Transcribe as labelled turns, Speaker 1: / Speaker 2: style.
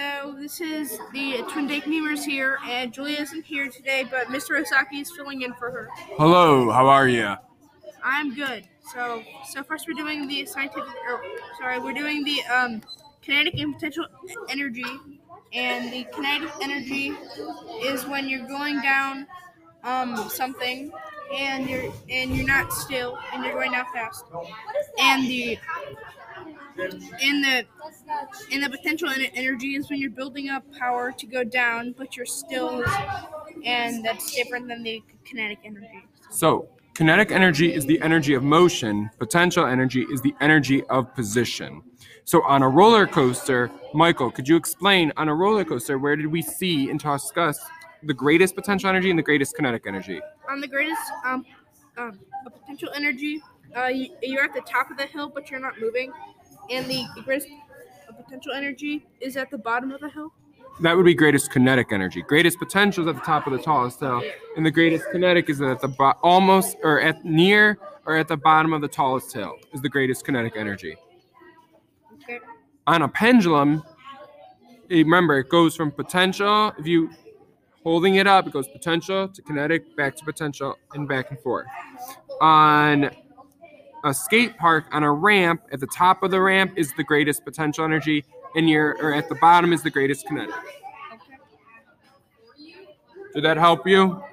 Speaker 1: So this is the Twin Dake Memers here, and Julia isn't here today, but Mr. Osaki is filling in for her.
Speaker 2: Hello, how are you?
Speaker 1: I'm good. So first we're doing the kinetic and potential energy, and the kinetic energy is when you're going down something, and you're not still, and you're going down fast, and the potential energy is when you're building up power to go down, but you're still, and that's different than the kinetic energy.
Speaker 2: So, kinetic energy is the energy of motion, potential energy is the energy of position. So on a roller coaster, Michael, could you explain on a roller coaster, where did we see and discuss the greatest potential energy and the greatest kinetic energy?
Speaker 1: On the greatest potential energy, you're at the top of the hill, but you're not moving, and the greatest potential energy is at the bottom of the hill.
Speaker 2: That would be greatest kinetic energy. Greatest potential is at the top of the tallest hill, and the greatest kinetic is at the near or at the bottom of the tallest hill is the greatest kinetic energy.
Speaker 1: Okay.
Speaker 2: On a pendulum, remember, it goes from potential, if you holding it up, it goes potential to kinetic, back to potential, and back and forth. On a skate park, on a ramp, at the top of the ramp is the greatest potential energy, and at the bottom is the greatest kinetic.
Speaker 1: Okay.
Speaker 2: Did that help you?